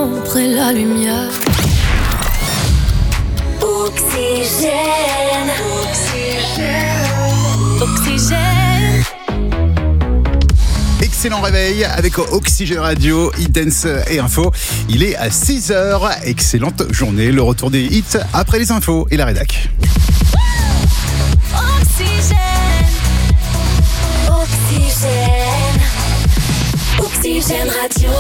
l'ombre et la lumière. Oxygène. Oxygène. Excellent réveil avec Oxygène Radio, Hit Dance et Info. Il est à 6h. Excellente journée. Le retour des hits après les infos et la rédac. Oxygène. Oxygène. Oxygène Radio.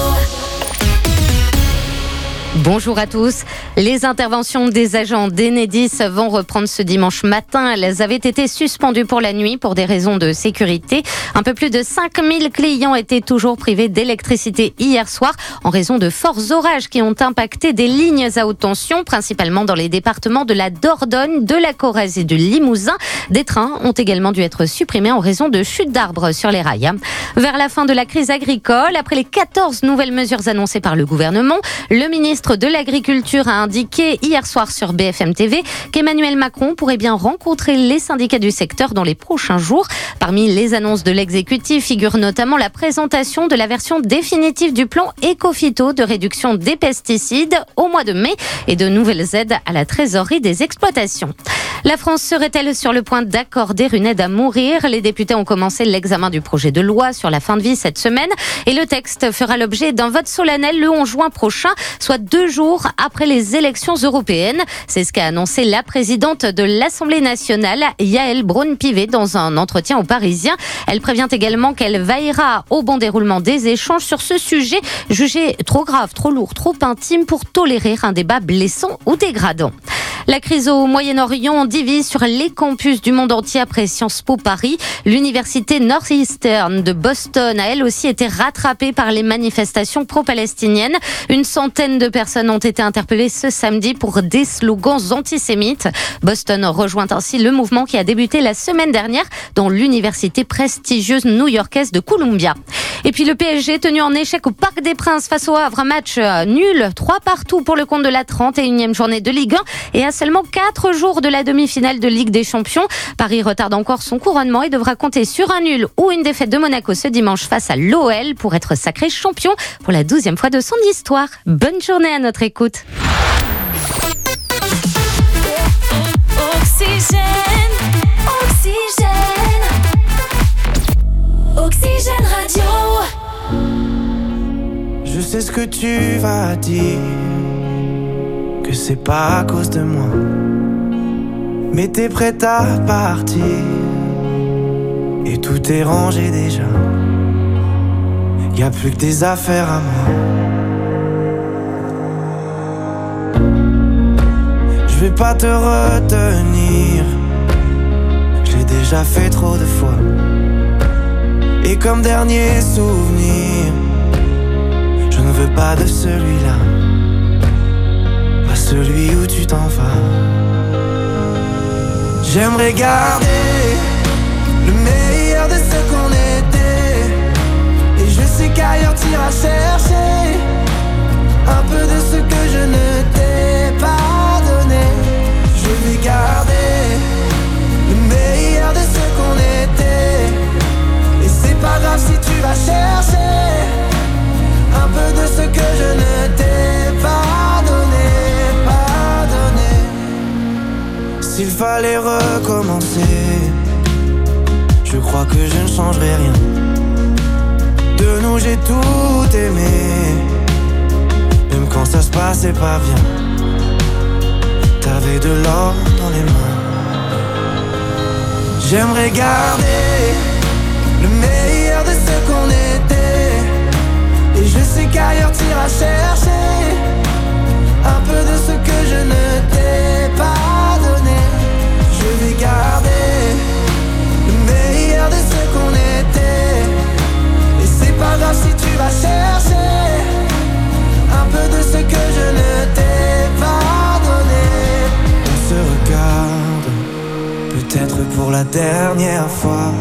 Bonjour à tous. Les interventions des agents d'Enedis vont reprendre ce dimanche matin. Elles avaient été suspendues pour la nuit pour des raisons de sécurité. Un peu plus de 5000 clients étaient toujours privés d'électricité hier soir en raison de forts orages qui ont impacté des lignes à haute tension, principalement dans les départements de la Dordogne, de la Corrèze et du Limousin. Des trains ont également dû être supprimés en raison de chutes d'arbres sur les rails. Vers la fin de la crise agricole, après les 14 nouvelles mesures annoncées par le gouvernement, le ministre de l'Agriculture a indiqué hier soir sur BFM TV qu'Emmanuel Macron pourrait bien rencontrer les syndicats du secteur dans les prochains jours. Parmi les annonces de l'exécutif figure notamment la présentation de la version définitive du plan Écophyto de réduction des pesticides au mois de mai et de nouvelles aides à la trésorerie des exploitations. La France serait-elle sur le point d'accorder une aide à mourir ? Les députés ont commencé l'examen du projet de loi sur la fin de vie cette semaine et le texte fera l'objet d'un vote solennel le 11 juin prochain, soit 2 jours après les élections européennes. C'est ce qu'a annoncé la présidente de l'Assemblée nationale, Yaël Braun-Pivet, dans un entretien aux Parisiens. Elle prévient également qu'elle veillera au bon déroulement des échanges sur ce sujet, jugé trop grave, trop lourd, trop intime pour tolérer un débat blessant ou dégradant. La crise au Moyen-Orient divise sur les campus du monde entier après Sciences Po Paris. L'université Northeastern de Boston a elle aussi été rattrapée par les manifestations pro-palestiniennes. Une centaine de personnes ont été interpellées ce samedi pour des slogans antisémites. Boston rejoint ainsi le mouvement qui a débuté la semaine dernière dans l'université prestigieuse new-yorkaise de Columbia. Et puis le PSG tenu en échec au Parc des Princes face au Havre, un match nul, 3-3 pour le compte de la 31e journée de Ligue 1 et à seulement 4 jours de la demi-finale de Ligue des Champions. Paris retarde encore son couronnement et devra compter sur un nul ou une défaite de Monaco ce dimanche face à l'OL pour être sacré champion pour la 12e fois de son histoire. Bonne journée à notre écoute. Oxygène. Oxygène. Oxygène Radio. Je sais ce que tu vas dire, que c'est pas à cause de moi, mais t'es prête à partir et tout est rangé déjà. Y'a plus que des affaires à moi. Je vais pas te retenir, je l'ai déjà fait trop de fois. Et comme dernier souvenir, je ne veux pas de celui-là, pas celui où tu t'en vas. J'aimerais garder le meilleur de ce qu'on était, et je sais qu'ailleurs t'iras chercher un peu de ce que je ne t'ai pas donné. Je vais garder le meilleur de ce qu'on était, et c'est pas grave si tu vas chercher un peu de ce que je ne t'ai pas donné, pas donné. S'il fallait recommencer, je crois que je ne changerai rien. De nous j'ai tout aimé, même quand ça se passait pas bien. T'avais de l'or dans les mains. J'aimerais garder le meilleur de ce qu'on était, et je sais qu'ailleurs t'iras chercher un peu de ce que je ne t'ai pas donné. Je vais garder le meilleur de ce qu'on était, et c'est pas grave si tu vas chercher un peu de ce que je ne t'ai pas donné. On se regarde, peut-être pour la dernière fois,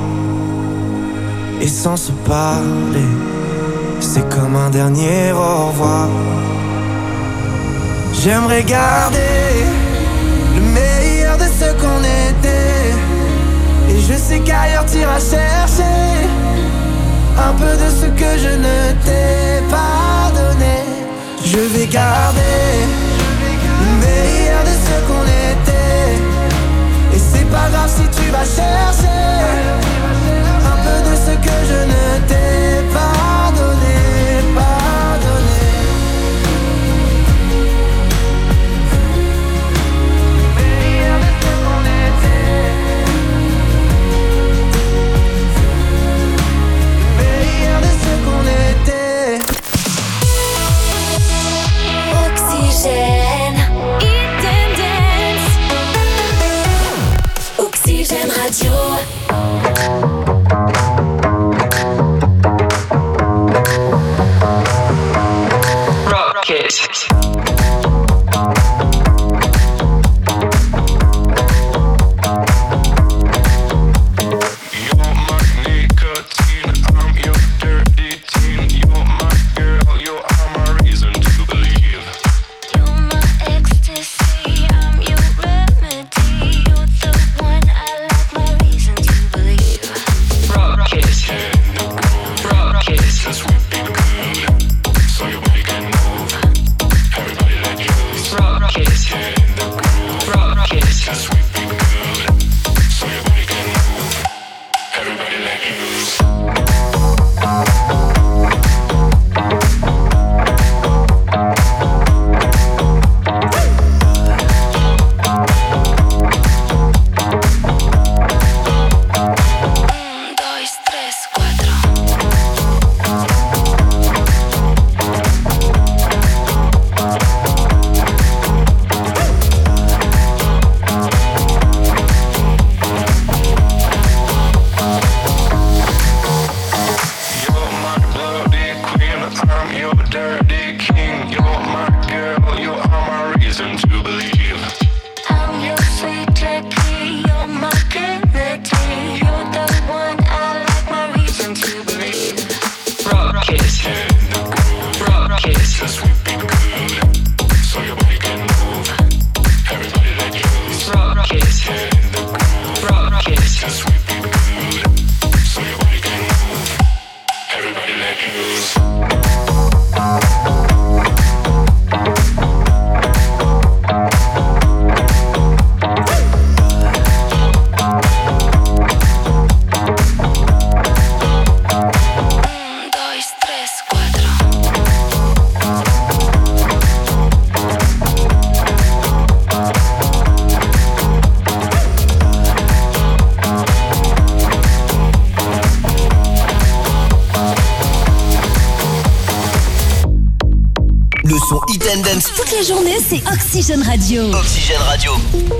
et sans se parler, c'est comme un dernier au revoir. J'aimerais garder le meilleur de ce qu'on était, et je sais qu'ailleurs t'iras chercher un peu de ce que je ne t'ai pas donné. Je je vais garder le meilleur de ce qu'on était. Et c'est pas grave si tu vas chercher un peu de ce que je ne t'ai pas donné, meilleur de ce qu'on était. Meilleur de ce qu'on était. Oxygène. Eat and dance. Oxygène Radio. Rocket. Toute la journée, c'est Oxygène Radio. Oxygène Radio.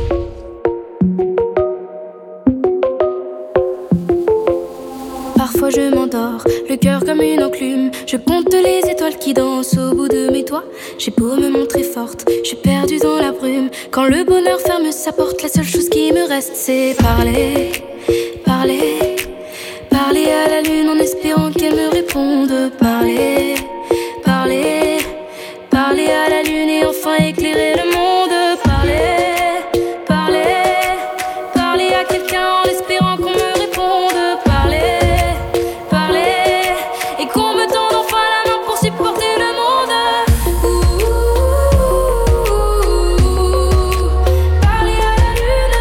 Parfois je m'endors, le cœur comme une enclume. Je compte les étoiles qui dansent au bout de mes doigts. J'ai beau me montrer forte, je suis perdue dans la brume. Quand le bonheur ferme sa porte, la seule chose qui me reste, c'est parler, parler, parler à la lune en espérant qu'elle me réponde. Parler, parler, parler à la lune et enfin éclairer le monde. Parler, parler, parler à quelqu'un en espérant qu'on me réponde. Parler, parler, et qu'on me tende enfin la main pour supporter le monde. Parler à la lune.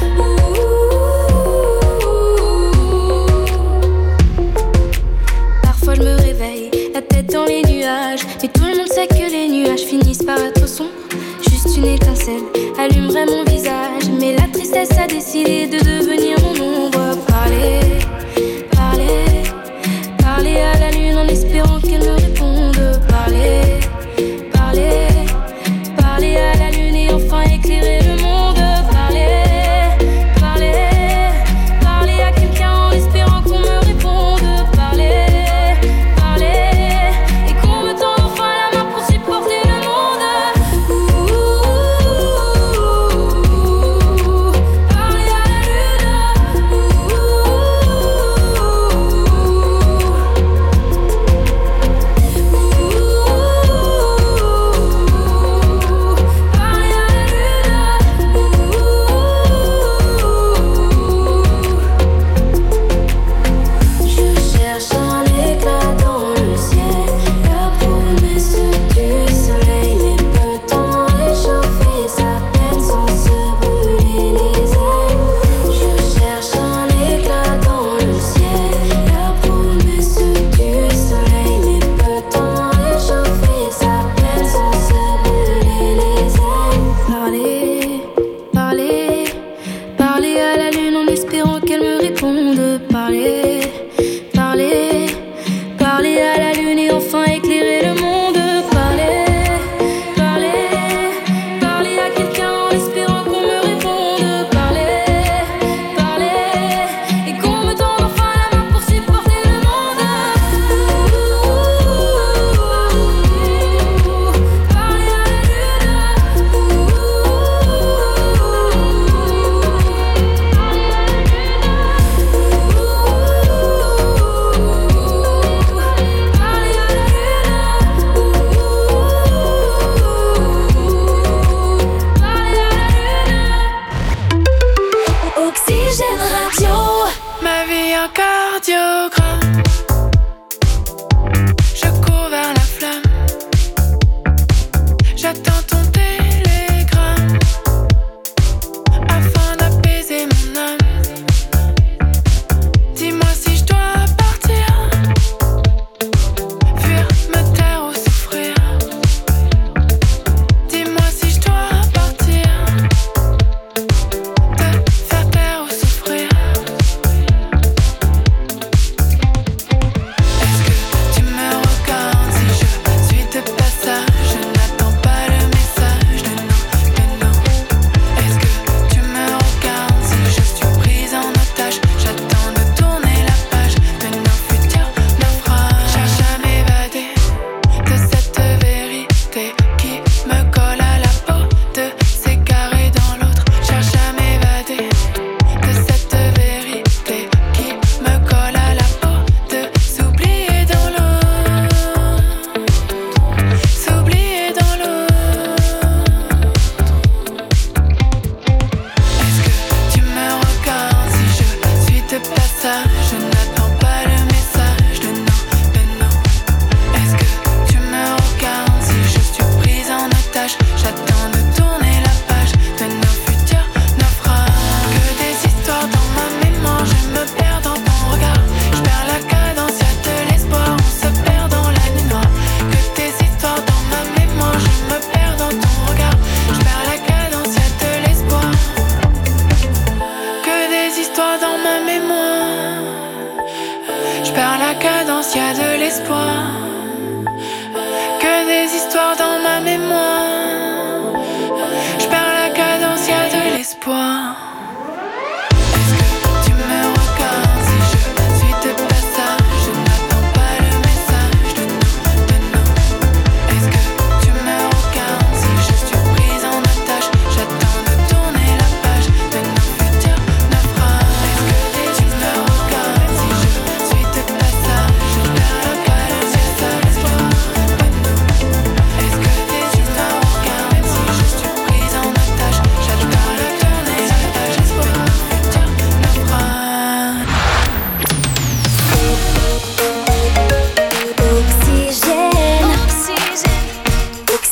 Parfois je me réveille, la tête dans les nuages, mais tout le monde sait que les nuages finissent par être sombres. Juste une étincelle allumerait mon visage, mais la tristesse a décidé de devenir mon ombre. Parler, parler, parler à la lune en espérant qu'elle me réponde. Parler, parler, parler à la lune et enfin éclairer le monde. Parler, parler, parler à quelqu'un en espérant qu'on me réponde. Parler, parler, et qu'on me tende enfin la main pour supporter le monde. Parler à la lune.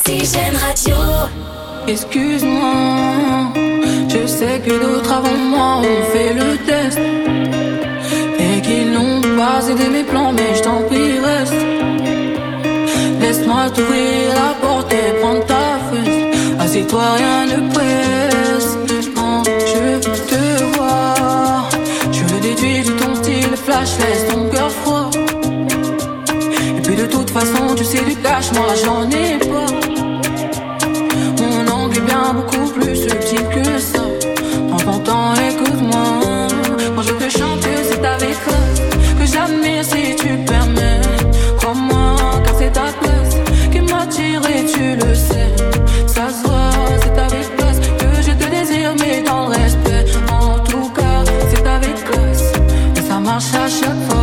Oxygène Radio. Excuse-moi, je sais que d'autres avant moi ont fait le test et qu'ils n'ont pas aidé mes plans, mais je t'en prie reste. Laisse-moi t'ouvrir la porte et prendre ta fesse. Assieds-toi, rien ne presse. Quand je te vois, je le déduis de ton style flash, laisse ton cœur froid. Et puis de toute façon, tu sais du cash, moi j'en ai pas. Mon angle est bien beaucoup plus subtil que ça. Prends ton temps, écoute-moi. Quand je te chante, c'est avec classe que j'admire si tu le permets. Crois-moi, car c'est ta classe qui m'attire et tu le sais. Ça se voit, c'est avec classe que je te désire, mais dans le respect. En tout cas, c'est avec classe et ça marche à chaque fois.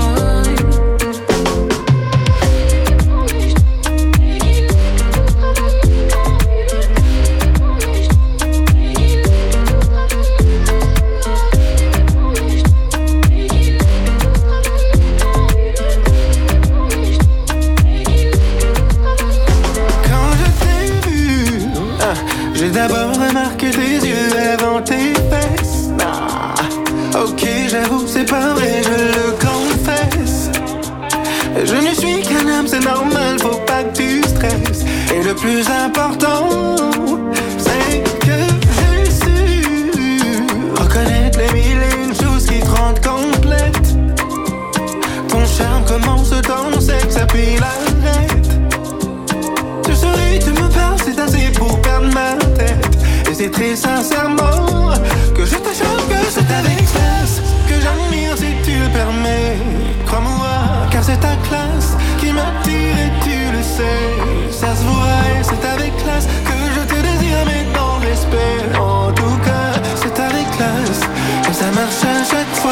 J'ai d'abord remarqué tes yeux avant tes fesses. Ok, j'avoue, c'est pas vrai, je le confesse. Je ne suis qu'un homme, c'est normal, faut pas que tu stresses. Et le plus important, c'est que j'ai su reconnaître les mille et une choses qui te rendent complète. Ton charme commence dans le sexe, puis l'arrête. Tu souris, tu me parles, c'est assez pour perdre ma tête. Et c'est très sincèrement que je te chante, que c'est avec classe que j'admire si tu le permets. Crois-moi, car c'est ta classe qui m'attire et tu le sais. Ça se voit et c'est avec classe que je te désire, mais dans le respect. En tout cas, c'est avec classe que ça marche à chaque fois.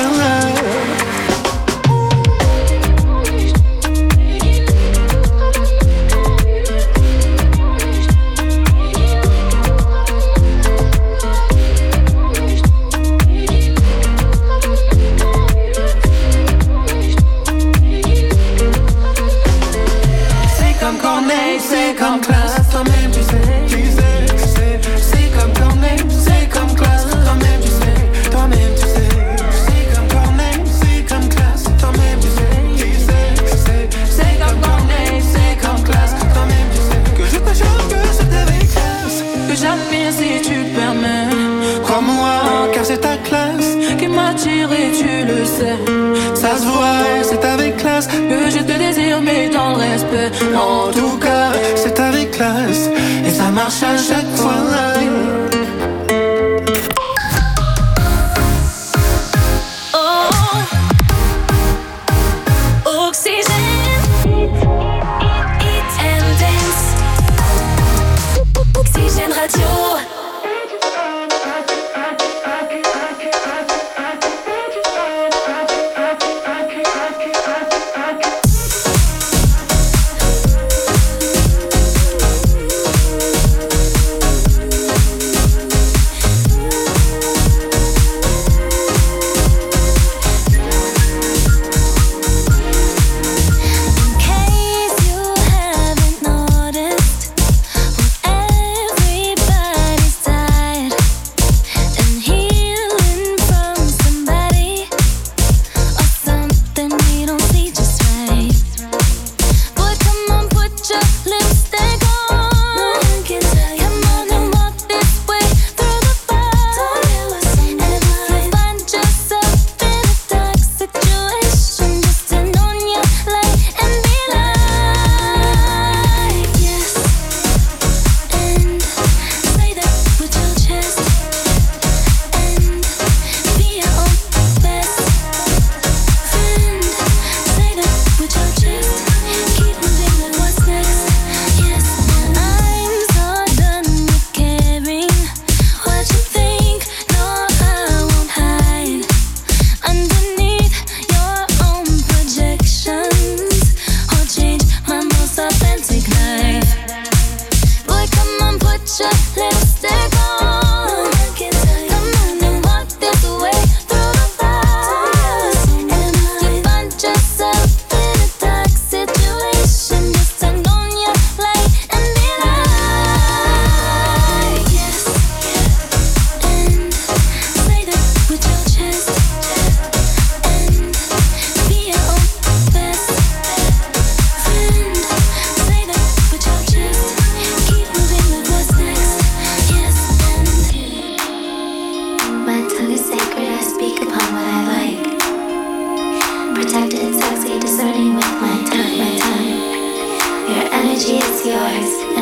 C'est comme classe, toi-même tu sais, c'est comme Corneille, c'est comme classe, toi-même tu sais, c'est comme Corneille, c'est comme classe, toi-même tu sais, c'est comme Corneille, c'est comme classe, toi-même tu sais, que je te chante, que c'est avec classe, que j'admire si tu le permets, crois-moi, car c'est ta classe qui m'attire et tu le sais, ça se voit, c'est avec classe, que je te désire mais dans le respect, en tout cas, c'est avec classe et ça marche à chaque fois. Oh, Oxygène. Hit and dance. Oxygène Radio. Everybody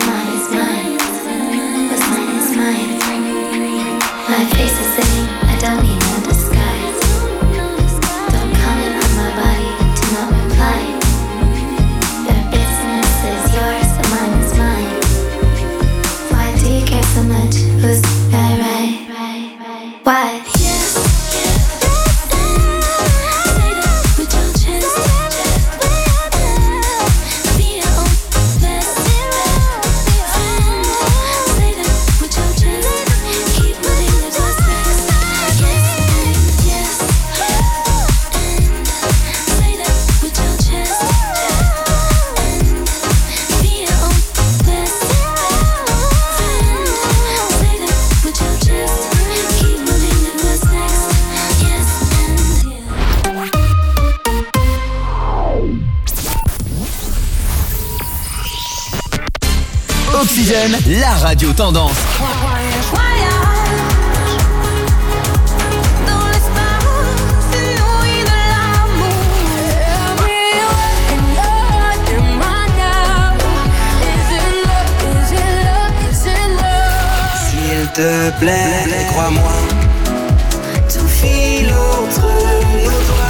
Oxygène, la radio tendance. S'il te plaît, crois-moi, tout file entre nos doigts.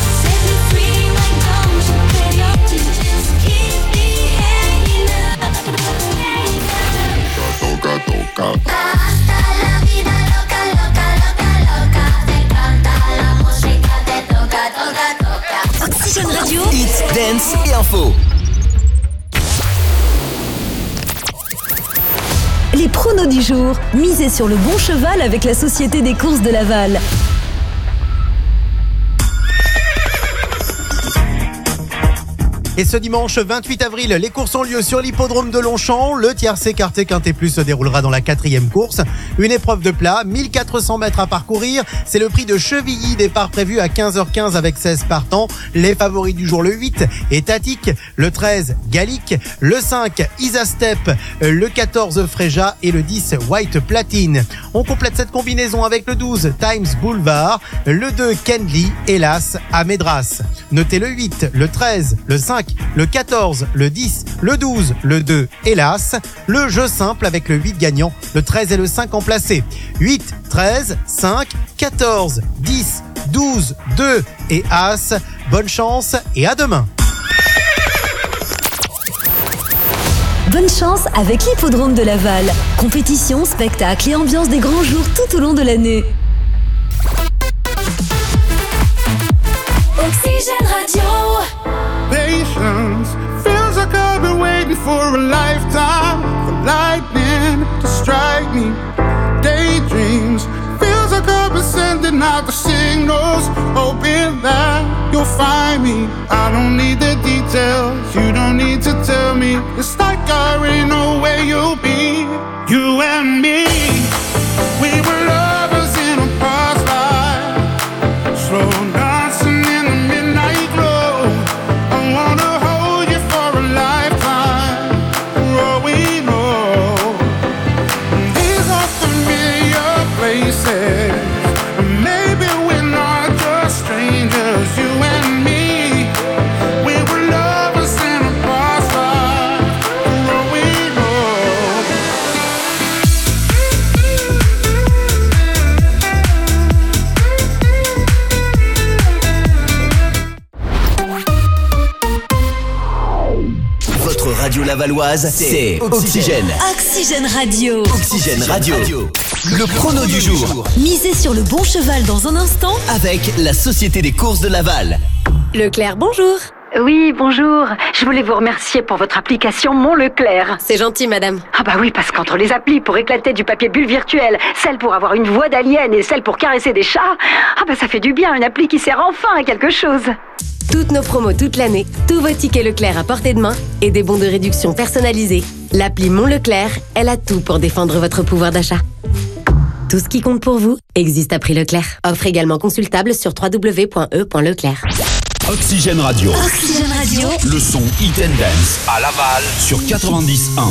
Hasta la vida loca, loca, loca, loca. Te encanta la música, te toca, toca, toca. Oxygène Radio. Hits, dance et info. Les pronos du jour. Misez sur le bon cheval avec la Société des courses de Laval. Et ce dimanche 28 avril, les courses ont lieu sur l'hippodrome de Longchamp. Le tiercé quarté quinté plus se déroulera dans la 4e course. Une épreuve de plat, 1400 mètres à parcourir. C'est le prix de Chevilly, départ prévu à 15h15 avec 16 partants. Les favoris du jour, le 8 est Tatic, le 13 Gallic, le 5 Isastep, le 14 Freja et le 10 White Platine. On complète cette combinaison avec le 12 Times Boulevard, le 2 Kendley, hélas à Médras. Notez le 8, le 13, le 5, le 14, le 10, le 12, le 2, hélas. Le jeu simple avec le 8 gagnant, le 13 et le 5 en placé. 8, 13, 5, 14, 10, 12, 2 et As. Bonne chance et à demain. Bonne chance avec l'hippodrome de Laval. Compétition, spectacle et ambiance des grands jours tout au long de l'année. Oxygène Radio. Patience feels like I've been waiting for a lifetime for lightning to strike me. Daydreams feels like I've been sending out the signals, hoping that you'll find me. I don't need the details, you don't need to tell me. It's like I already know where you'll be. You and me, we were lovers in a past life, slow dancing in the midnight glow. I wanna hold you for a lifetime, for all we know. These are familiar places, maybe we're not just strangers. You and me, we were lovers in a past life, for all we know. Votre radio lavalloise, c'est Oxygène. Oxygène Radio. Oxygène Radio. Le prono du jour. Misez sur le bon cheval dans un instant. Avec la Société des courses de Laval. Leclerc, bonjour. Oui, bonjour. Je voulais vous remercier pour votre application Mon Leclerc. C'est gentil, madame. Ah bah oui, parce qu'entre les applis pour éclater du papier bulle virtuel, celle pour avoir une voix d'alien et celle pour caresser des chats, ah bah ça fait du bien, une appli qui sert enfin à quelque chose. Toutes nos promos toute l'année, tous vos tickets Leclerc à portée de main et des bons de réduction personnalisés. L'appli Mon Leclerc, elle a tout pour défendre votre pouvoir d'achat. Tout ce qui compte pour vous existe à prix Leclerc. Offre également consultable sur www.e.leclerc. Oxygène Radio. Oxygène Radio. Le son Hit and Dance à Laval sur 90.1.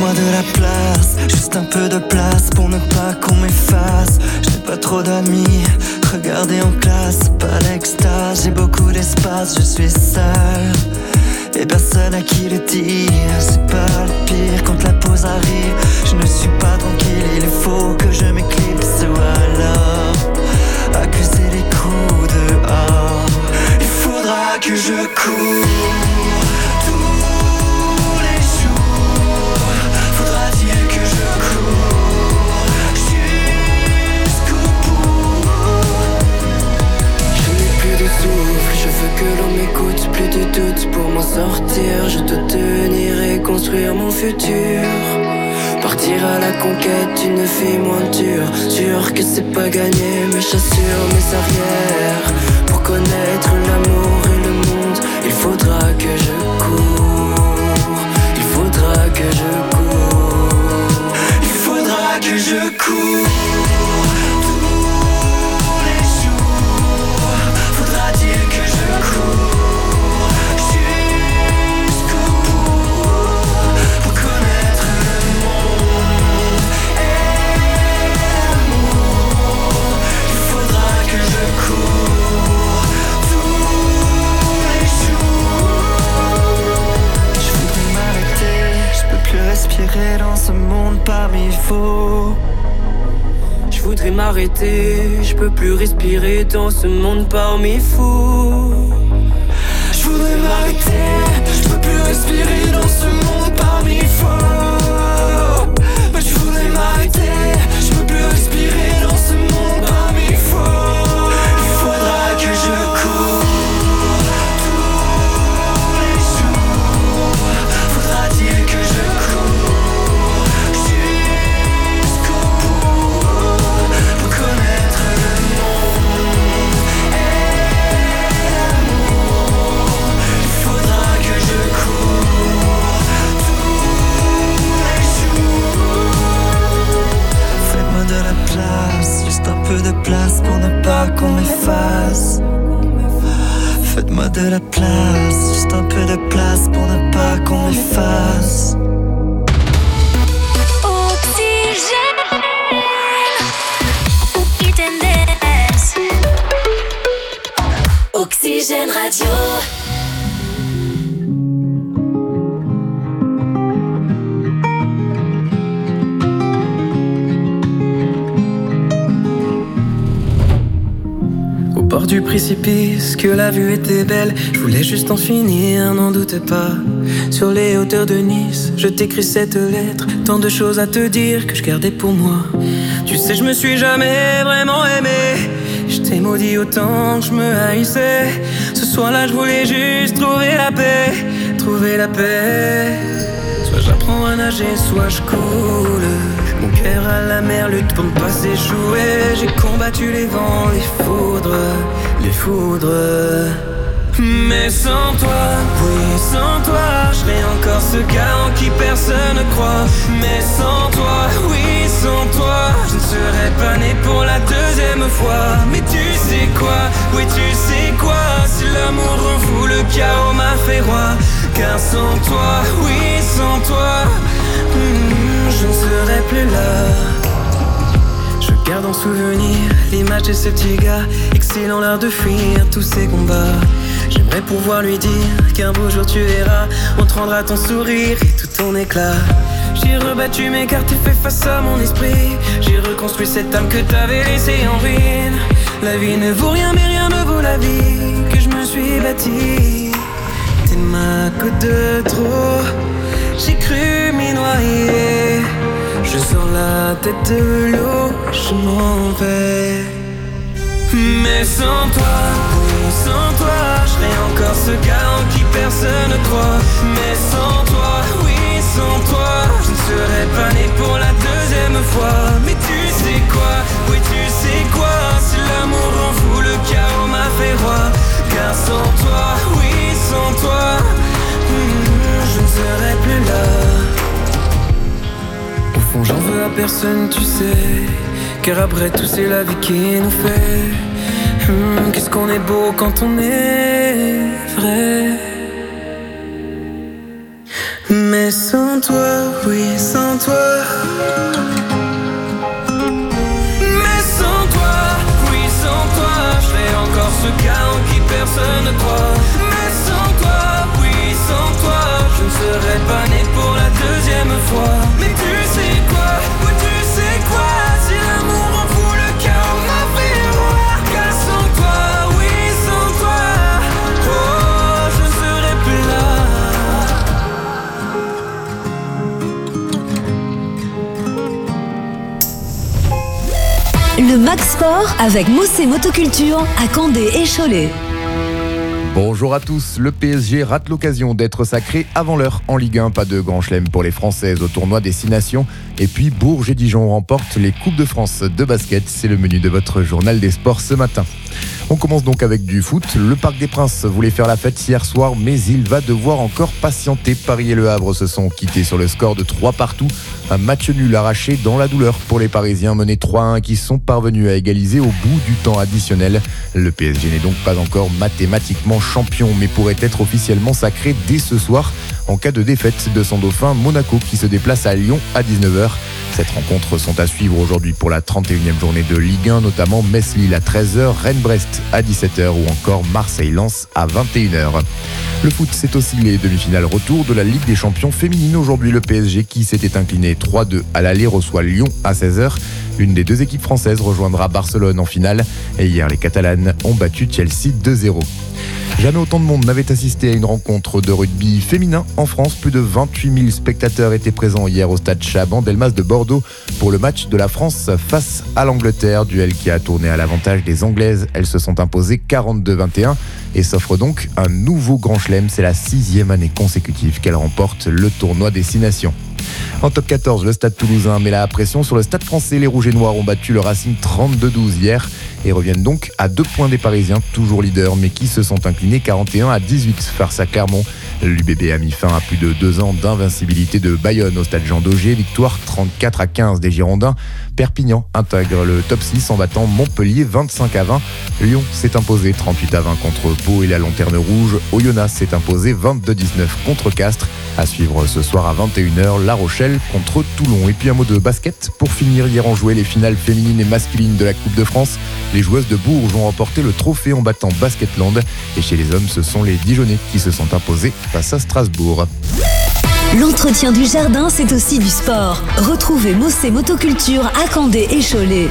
Fais-moi de la place, juste un peu de place pour ne pas qu'on m'efface. J'ai pas trop d'amis, regardez en classe, pas l'extase. J'ai beaucoup d'espace, je suis seul et personne à qui le dire. C'est pas le pire quand la pause arrive. Je ne suis pas tranquille, il faut que je m'éclipse ou alors accuser les coups dehors. Il faudra que je cours tous les jours. Faudra-t-il que je cours jusqu'au bout. Je n'ai plus de souffle, je veux que l'on m'écoute. Plus de doute pour m'en sortir. Je dois tenir et construire mon futur. Partir à la conquête d'une fille moins dure. Sûr que c'est pas gagné, mes chassures, mes arrières. Pour connaître l'amour et le monde, il faudra que je cours. Il faudra que je cours. Il faudra que je cours tous les jours. Faudra-t-il que je cours jusqu'au bout pour connaître le monde et l'amour. Il faudra que je cours tous les jours. Je voudrais m'arrêter, je peux plus respirer dans ce monde parmi faux. Je voudrais m'arrêter, je peux plus respirer dans ce monde parmi fous. Je voudrais m'arrêter, je peux plus respirer dans ce monde parmi faux. Je voudrais m'arrêter, je peux plus respirer dans ce monde parmi faux. Il faudra que je cours tous les jours. Faudra-t-il que je cours jusqu'au bout pour connaître le monde et l'amour. Il faudra que je cours tous les jours. Faites-moi de la place, juste un peu de place pour ne pas qu'on m'efface. Faites-moi de la place, juste un peu de place pour ne pas qu'on m'efface. Oxygène Radio. Au bord du précipice, que la vue était belle. Je voulais juste en finir, n'en doute pas. Sur les hauteurs de Nice, je t'écris cette lettre. Tant de choses à te dire que je gardais pour moi. Tu sais, je me suis jamais vraiment aimé. Je t'ai maudit autant que je me haïssais. Ce soir-là, je voulais juste trouver la paix. Trouver la paix. Soit j'apprends à nager, soit je coule. Mon cœur à la mer lutte pour ne pas s'échouer. J'ai combattu les vents, les foudres, les foudres. Mais sans toi, oui, sans toi, je serais encore ce gars en qui personne ne croit. Mais sans toi, oui, sans toi, je ne serais pas né pour la deuxième fois. Mais tu sais quoi, oui, tu sais quoi, si l'amour en vous, le chaos m'a fait roi. Car sans toi, oui, sans toi, je ne serais plus là. Je garde en souvenir l'image de ce petit gars, excellant l'art de fuir tous ces combats. J'aimerais pouvoir lui dire qu'un beau jour tu verras, on te rendra ton sourire et tout ton éclat. J'ai rebattu mes cartes et fait face à mon esprit. J'ai reconstruit cette âme que t'avais laissée en ruine. La vie ne vaut rien mais rien ne vaut la vie que je me suis bâtie. T'es ma côte de trop, j'ai cru m'y noyer. Je sors la tête de l'eau, je m'en vais. Mais sans toi, oui, sans toi, je serais encore ce gars en qui personne ne croit. Mais sans toi, oui, sans toi, je ne serais pas né pour la deuxième fois. Mais tu sais quoi, oui, tu sais quoi, si l'amour en vous, le chaos m'a fait roi. Car sans toi, oui, sans toi, je ne serais plus là. Au fond, j'en veux à personne, tu sais. Car après tout, c'est la vie qui nous fait. Qu'est-ce qu'on est beau quand on est vrai. Mais sans toi, oui, sans gars en qui personne ne croit. Mais sans toi, oui sans toi, je ne serais pas né pour la deuxième fois. Mais tu sais quoi, oui tu sais quoi, si l'amour en fout le cœur m'a fait roi. Car sans toi, oui sans toi, oh je ne serais plus là. Le Max Sport avec Mossé Motoculture à Condé et Cholet. Bonjour à tous, le PSG rate l'occasion d'être sacré avant l'heure en Ligue 1. Pas de grand chelem pour les Françaises au tournoi des 6 nations. Et puis Bourges et Dijon remportent les Coupes de France de basket. C'est le menu de votre journal des sports ce matin. On commence donc avec du foot. Le Parc des Princes voulait faire la fête hier soir, mais il va devoir encore patienter. Paris et Le Havre se sont quittés sur le score de 3-3. Un match nul arraché dans la douleur pour les Parisiens, menés 3-1 qui sont parvenus à égaliser au bout du temps additionnel. Le PSG n'est donc pas encore mathématiquement champion, mais pourrait être officiellement sacré dès ce soir en cas de défaite de son dauphin Monaco qui se déplace à Lyon à 19h. Cette rencontre sont à suivre aujourd'hui pour la 31e journée de Ligue 1, notamment Metz-Lille à 13h, Rennes-Brest à 17h ou encore Marseille-Lens à 21h. Le foot, c'est aussi les demi-finales retour de la Ligue des Champions féminines. Aujourd'hui, le PSG qui s'était incliné 3-2 à l'aller reçoit Lyon à 16h. Une des deux équipes françaises rejoindra Barcelone en finale. Et hier, les Catalanes ont battu Chelsea 2-0. Jamais autant de monde n'avait assisté à une rencontre de rugby féminin en France. Plus de 28 000 spectateurs étaient présents hier au stade Chaban-Delmas de Bordeaux pour le match de la France face à l'Angleterre. Duel qui a tourné à l'avantage des Anglaises. Elles se sont imposées 42-21 et s'offrent donc un nouveau grand chelem. C'est la 6e année consécutive qu'elles remportent le tournoi des 6 nations. En top 14, le Stade Toulousain met la pression sur le Stade Français. Les Rouges et Noirs ont battu le Racing 32-12 hier et reviennent donc à 2 points des Parisiens, toujours leaders, mais qui se sont inclinés 41-18 face à Clermont. L'UBB a mis fin à plus de 2 ans d'invincibilité de Bayonne au Stade Jean Daugé. Victoire 34-15 des Girondins. Perpignan intègre le top 6 en battant Montpellier 25-20. Lyon s'est imposé 38-20 contre Pau et la Lanterne Rouge. Oyonnax s'est imposé 22-19 contre Castres. À suivre ce soir à 21h, La Rochelle contre Toulon. Et puis un mot de basket. Pour finir, hier ont joué les finales féminines et masculines de la Coupe de France. Les joueuses de Bourges ont remporté le trophée en battant Basketland. Et chez les hommes, ce sont les Dijonais qui se sont imposés face à Strasbourg. L'entretien du jardin, c'est aussi du sport. Retrouvez Mossé Motoculture à Condé et Cholet.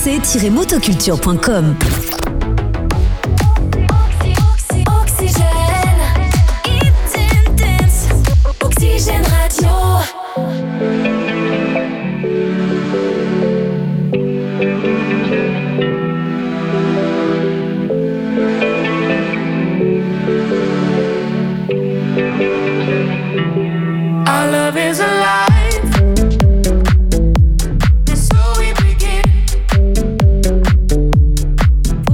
mossé-motoculture.com. Oxygène Radio. Our love is alive. So we begin.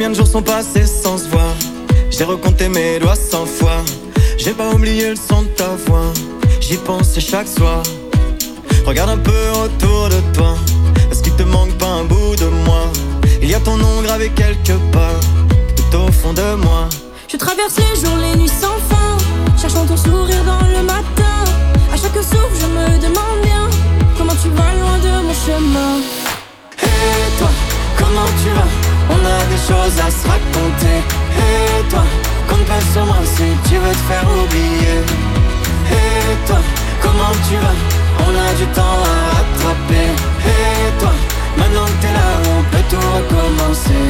Combien de jours sont passés sans se voir? J'ai recompté mes doigts 100 fois. J'ai pas oublié le son de ta voix. J'y pense chaque soir. Regarde un peu autour de toi. Est-ce qu'il te manque pas un bout de moi? Il y a ton nom gravé quelque part, tout au fond de moi. Je traverse les jours, les nuits sans fin, cherchant ton sourire dans le matin. À chaque souffle je me demande bien comment tu vas loin de mon chemin. Et toi, comment tu vas? On a des choses à se raconter. Et toi, compte pas sur moi si tu veux te faire oublier. Et toi, comment tu vas? On a du temps à rattraper. Et toi, maintenant que t'es là, on peut tout recommencer.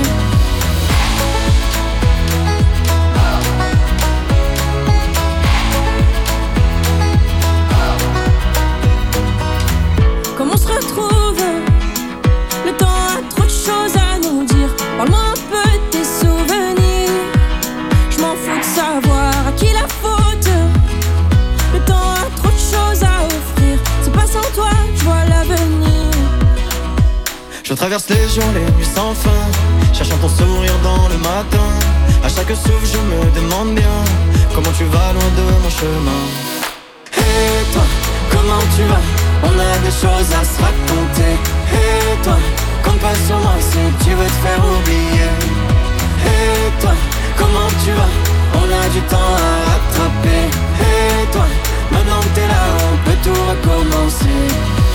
Comme on se retrouve, le temps a trop de choses à nous dire. Parle-moi un peu de tes souvenirs. Je m'en fous de savoir à qui la faute. Le temps a trop de choses à offrir. C'est pas sans toi, je vois l'avenir. Je traverse les jours, les nuits sans fin, cherchant ton sourire dans le matin. À chaque souffle je me demande bien comment tu vas loin de mon chemin. Et toi, comment tu vas? On a des choses à se raconter. Et toi, compte pas sur moi si tu veux te faire oublier. Et toi, comment tu vas? On a du temps à rattraper. Et toi, maintenant que t'es là, on peut tout recommencer.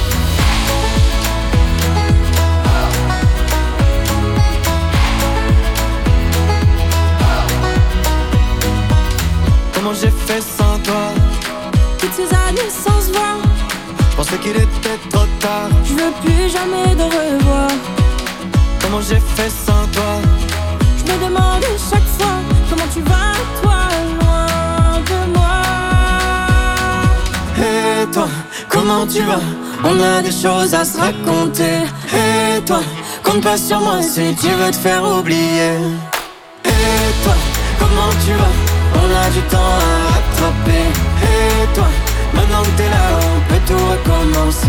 Comment j'ai fait sans toi? Toutes ces années sans se voir, je pensais qu'il était trop tard. je veux plus jamais de revoir. Comment j'ai fait sans toi? Je me demande chaque fois comment tu vas, toi, loin de moi. Et toi, comment tu vas? On a des choses à se raconter. Et toi, compte pas sur moi si tu veux te faire oublier. Et toi, comment tu vas? On a du temps à rattraper. Et toi, maintenant que t'es là, on peut tout recommencer.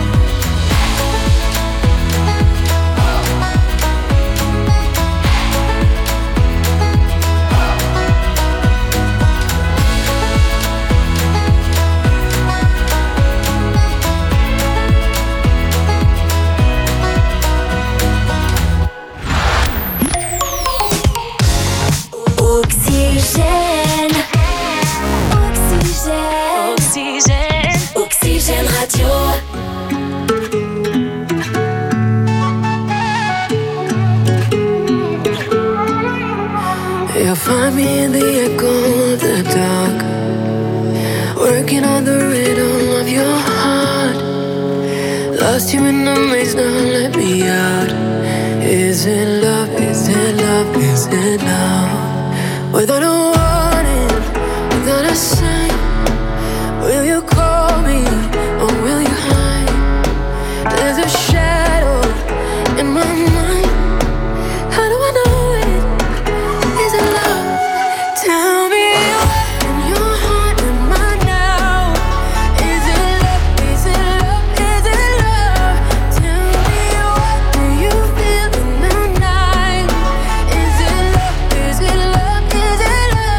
Oxygène. Oxygène Radio. You'll find me in the echo of the dark, working on the rhythm of your heart. Lost you in the maze, now let me out. Is it love? Is it love? Is it love? Without a warning, without a sign, will you call me or will you hide? There's a shadow in my mind. How do I know it? Is it love? Tell me what in your heart am I now? Is it love? Is it love? Is it love? Tell me what do you feel in the night? Is it love? Is it love? Is it love?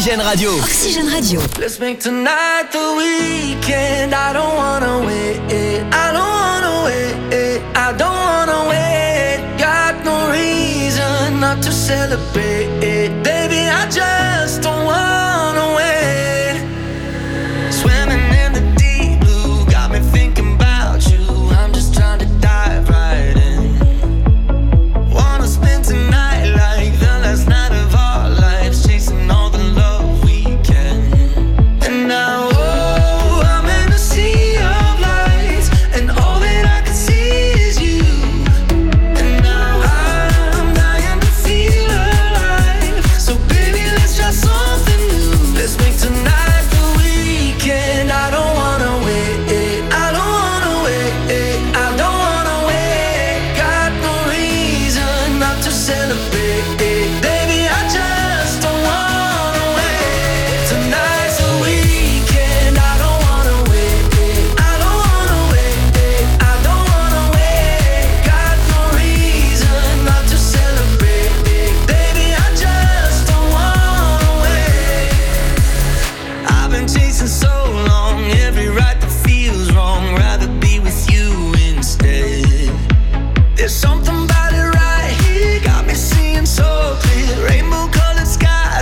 Oxygène Radio. Oxygène Radio. Let's make tonight the weekend. I don't wanna wait. I don't wanna wait. I don't wanna wait. Got no reason not to celebrate. Baby, I just don't wanna wait. Swimming in the deep blue got me thinking about you. I'm just trying to dive right in. Wanna spend tonight like the last night of our lives, chasing all the love we can. And now, oh, I'm in a sea of lights, and all that I can see is you. And now I'm dying to feel alive. So baby, let's try something new. Let's make tonight the weekend. I don't wanna wait. I don't wanna wait. I don't wanna wait. Got no reason not to celebrate. Baby, I just don't wanna wait. Tonight's the weekend. I don't wanna wait. I don't wanna wait. I don't wanna wait. Got no reason not to celebrate. Baby, I just don't wanna wait. I've been chasing so long, every right that feels wrong. Rather be with you instead. There's something about it right here, got me seeing so clear. Rainbow-colored skies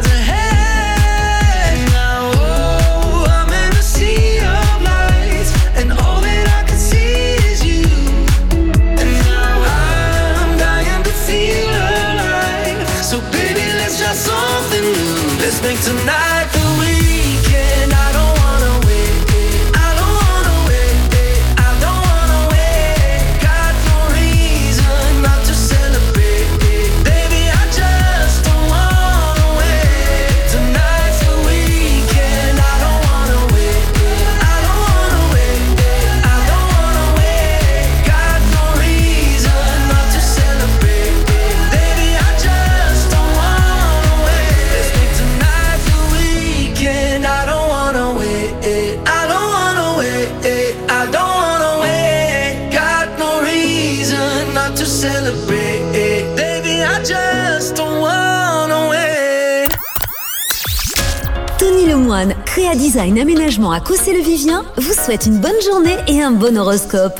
ahead. Now, oh, I'm in a sea of lights, and all that I can see is you. And now I'm dying to feel alive. So baby, let's try something new. Let's make tonight the weekend. I don't wanna wait. I don't wanna wait. I don't wanna wait. Got no reason not to celebrate. Baby, I just don't wanna wait. Tonight's the weekend. I don't wanna wait. I don't wanna wait. I don't wanna wait. Got no reason not to celebrate. Baby, I just don't wanna wait. Let's make tonight the weekend. I don't wanna wait. I don't wanna wait. I don't wanna wait. Got no reason not to celebrate. Baby, I just don't wanna wait. Tony Lemoine, Créa Design Aménagement à Cossé-le-Vivien, vous souhaite une bonne journée et un bon horoscope.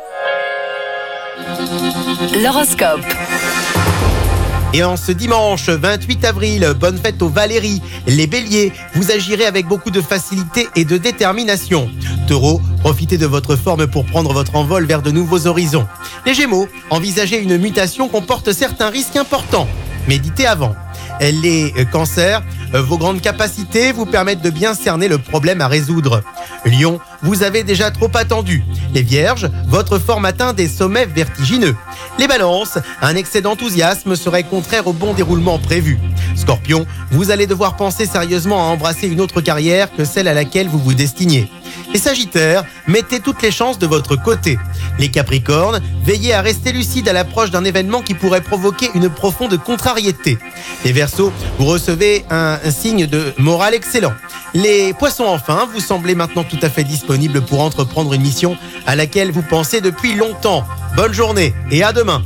L'horoscope. Et en ce dimanche 28 avril, bonne fête aux Valéries. Les Béliers, vous agirez avec beaucoup de facilité et de détermination. Taureau, profitez de votre forme pour prendre votre envol vers de nouveaux horizons. Les Gémeaux, envisagez une mutation comporte certains risques importants. Méditez avant. Les Cancers, vos grandes capacités vous permettent de bien cerner le problème à résoudre. Lion, vous avez déjà trop attendu. Les Vierges, votre forme atteint des sommets vertigineux. Les Balances, un excès d'enthousiasme serait contraire au bon déroulement prévu. Scorpion, vous allez devoir penser sérieusement à embrasser une autre carrière que celle à laquelle vous vous destiniez. Les Sagittaires, mettez toutes les chances de votre côté. Les Capricornes, veillez à rester lucide à l'approche d'un événement qui pourrait provoquer une profonde contrariété. Les Verseaux, vous recevez un signe de morale excellent. Les Poissons enfin, vous semblez maintenant tout à fait disponible pour entreprendre une mission à laquelle vous pensez depuis longtemps. Bonne journée et à demain.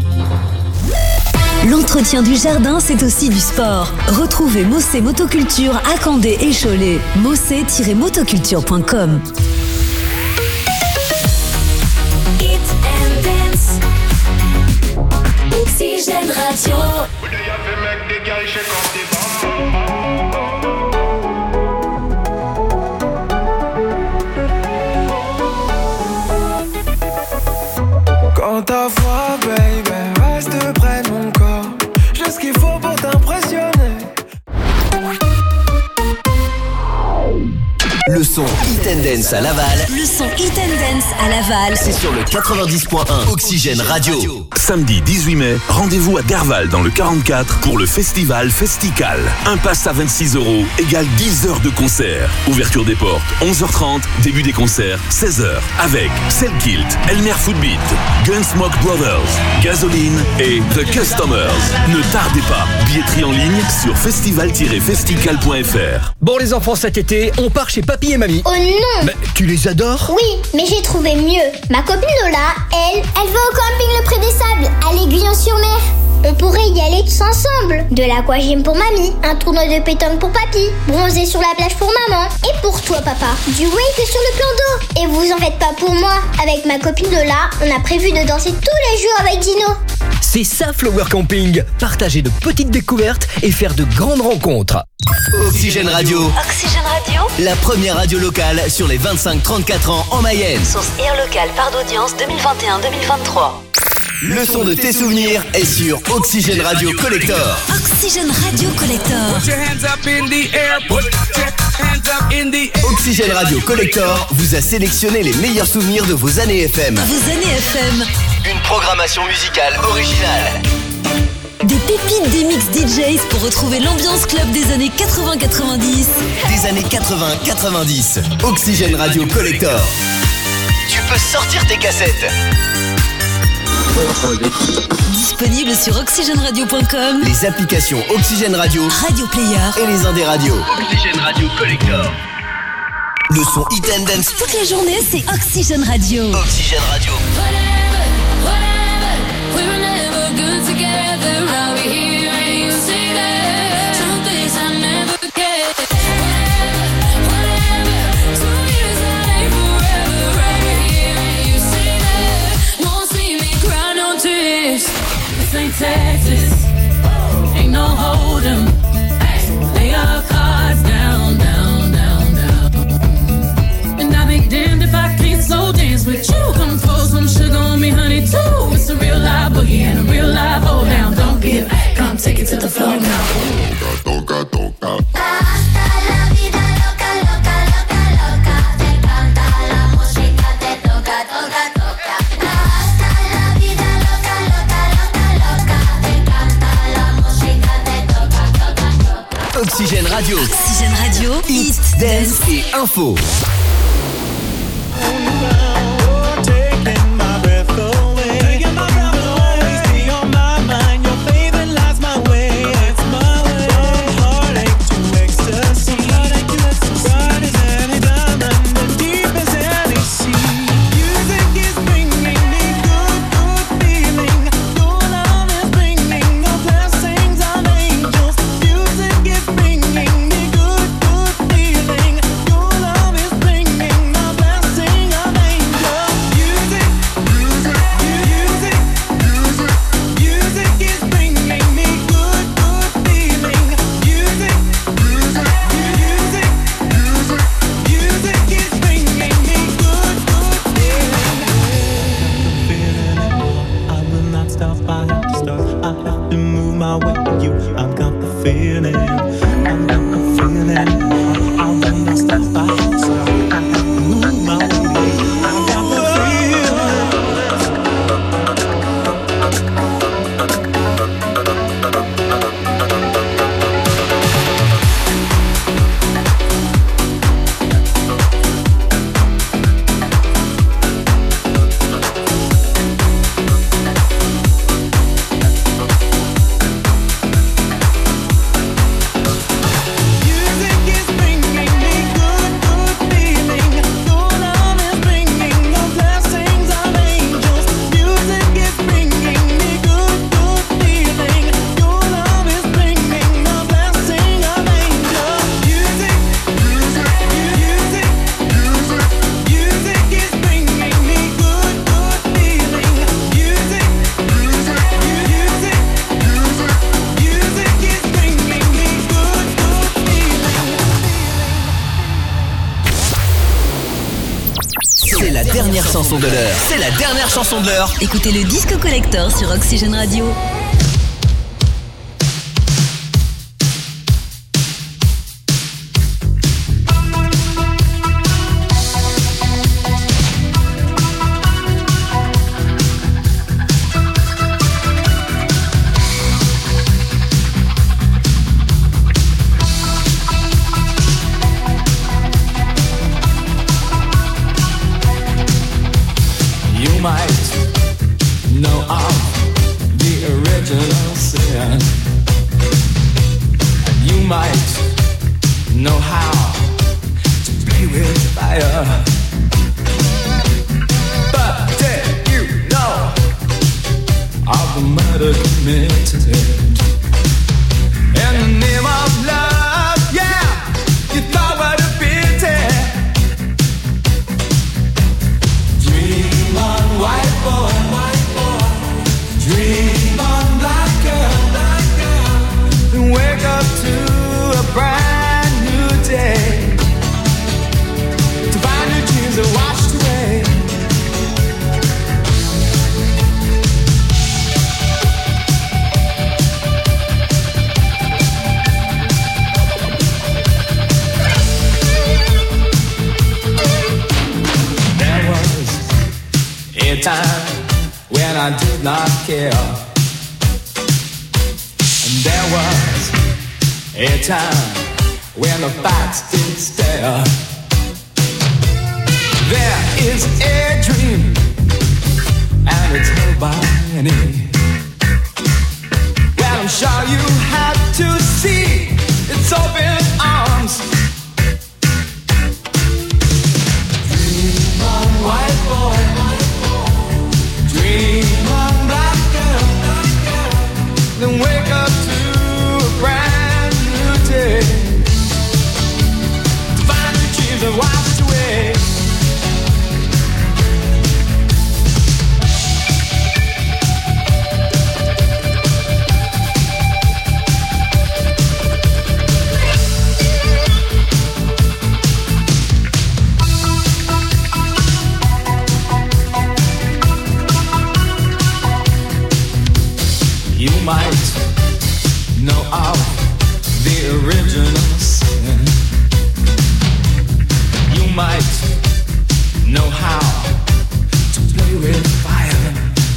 L'entretien du jardin, c'est aussi du sport. Retrouvez Mossé Motoculture à Candé et Cholet. mossé-motoculture.com. Oxygène Radio. Quand ta voix, baby, reste près de mon corps. J'ai ce qu'il faut pour t'impressionner. Le son Hit and Dance à Laval. Le son Hit and Dance à Laval. C'est sur le 90.1 Oxygène Radio. Samedi 18 mai, rendez-vous à Derval dans le 44 pour le festival Festical. Un pass à 26 € égale 10 heures de concert. Ouverture des portes 11h30, début des concerts 16h avec Selkilt, Elmer Footbeat, Gunsmoke Brothers, Gasoline et The Customers. Ne tardez pas, billetterie en ligne sur festival-festical.fr. Bon les enfants, cet été, on part chez papy et mamie. Oh non! Mais tu les adores? Oui, mais j'ai trouvé mieux. Ma copine Lola, elle va au camping Le Pré des Sables, à l'Aiguillon-sur-Mer. On pourrait y aller tous ensemble. De l'aquagym pour mamie, un tournoi de pétanque pour papy, bronzer sur la plage pour maman. Et pour toi, papa, du wake sur le plan d'eau. Et vous en faites pas pour moi. Avec ma copine Lola, on a prévu de danser tous les jours avec Dino. C'est ça Flower Camping. Partager de petites découvertes et faire de grandes rencontres. Oxygène Radio. Oxygène Radio. La première radio locale sur les 25-34 ans en Mayenne. Source Air Local part d'audience 2021-2023. Le son de tes souvenirs est sur Oxygène Radio Collector. Oxygène Radio Collector. Put your hands up in the air. Put your hands up in the air. Oxygène Radio Collector vous a sélectionné les meilleurs souvenirs de vos années FM. Vos années FM. Une programmation musicale originale. Des pépites des mix DJs pour retrouver l'ambiance club des années 80-90. Des années 80-90. Oxygène Radio Collector. Tu peux sortir tes cassettes. Disponible sur oxygenradio.com, les applications Oxygène Radio, Radio Player et les indés radio. Oxygène Radio Collector. Le son Hit and Dance. Toute la journée, c'est Oxygène Radio. Oxygène Radio. We were never good together. I'll be here and you say that. Truth is I never cared. Whatever, 2 years ain't forever. Right here and you say that. Won't see me cry no tears. This ain't Texas, ain't no hold'em. Lay our cards down, down, down, down. And I'll be damned if I can't slow dance with you. Come pour some sugar on me, honey, too. It's a real life boogie and a real life hold down. Don't give, come take it to the floor now. Toca, toca. Hasta la vida loca, loca, loca, loca. Te canta la música, te toca, toca, toca. Hasta la vida loca, loca, loca, loca. Te canta la música, te toca, toca, toca. Oxygène Radio. Oxygène Radio, Hit, Dance et Info. Chanson de l'heure. C'est la dernière chanson de l'heure. Écoutez le Disco Collector sur Oxygène Radio. You might know of the original sin. And you might know how to play with fire. But did you know of the murder committed a time when I did not care. And there was a time when the facts did stare. There is a dream, and it's held by many. Well, I'm sure you have to see its open arms. Dream on, white boy. Dream on, black girl. Then wake up to a brand new day. To find the dreams that washed away. You might know of the original sin. You might know how to play with fire.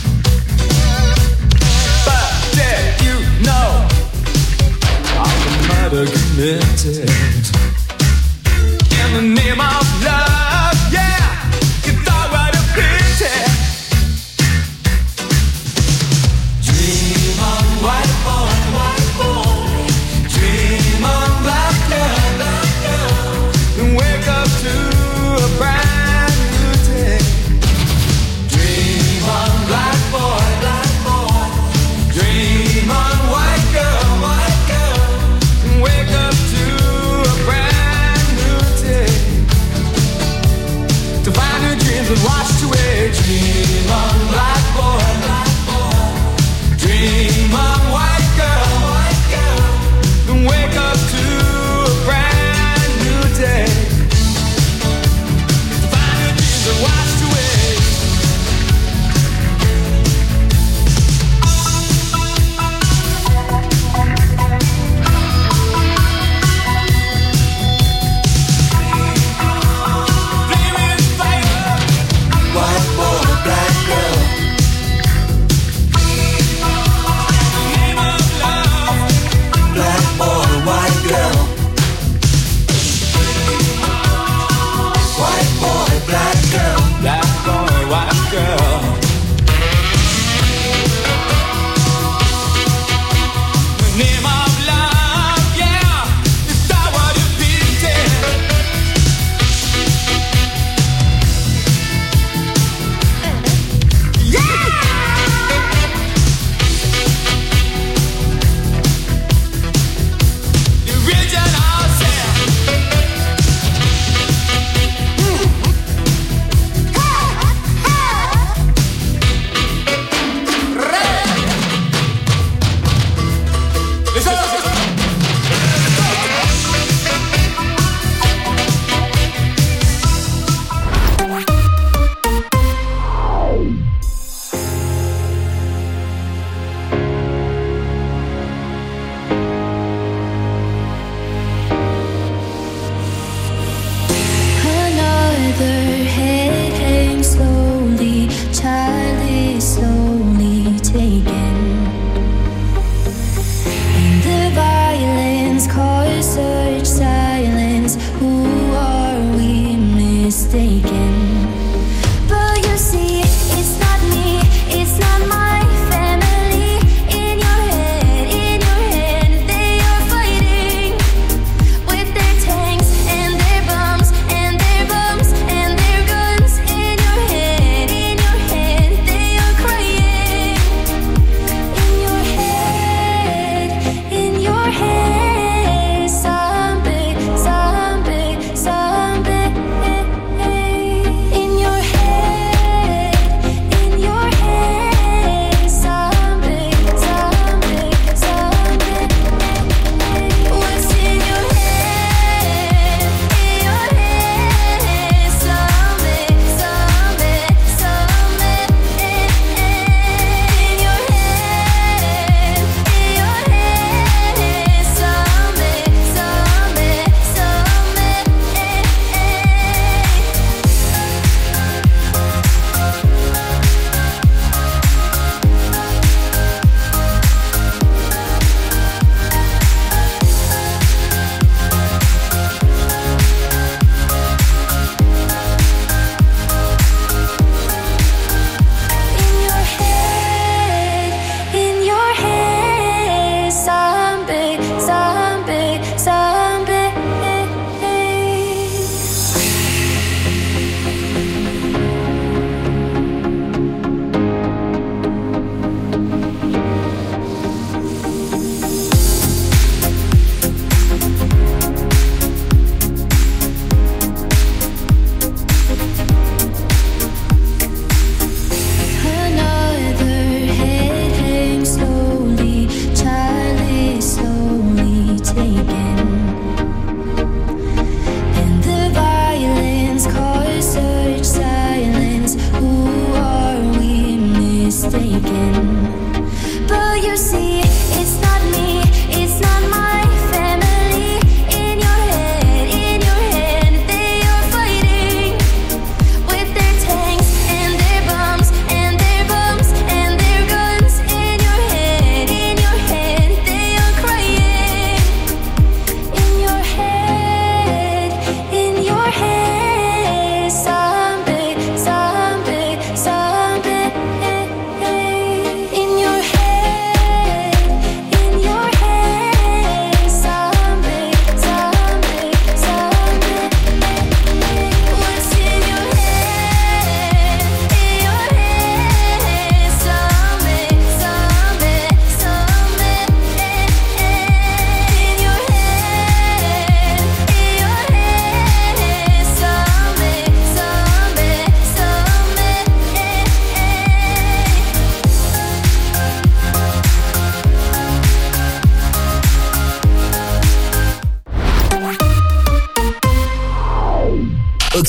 But did you know of the murder committed in the name of love? Yeah, you thought what a pity. White boy, dream on, black girl, and wake up to a brand new day. Dream on, black boy, dream on, white girl, and wake up to a brand new day. To find your dreams that washed away. Dream on, black boy. Dream on, white girl, then wake up to a brand new day. Find your dreams that washed away. Dreaming fire, white boy, black girl. White girl, white boy, black girl, black boy, white girl. The name of love, yeah, it's not what it beating.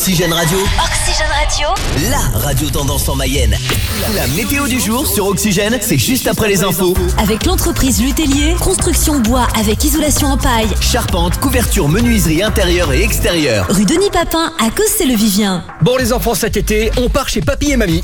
Oxygène Radio. Oxygène Radio. La radio tendance en Mayenne. La météo du jour sur Oxygène, c'est juste après les infos. Avec l'entreprise Lutellier, construction bois avec isolation en paille. Charpente, couverture, menuiserie intérieure et extérieure. Rue Denis Papin à Cossé-le-Vivien. Bon les enfants, cet été, on part chez Papy et Mamie.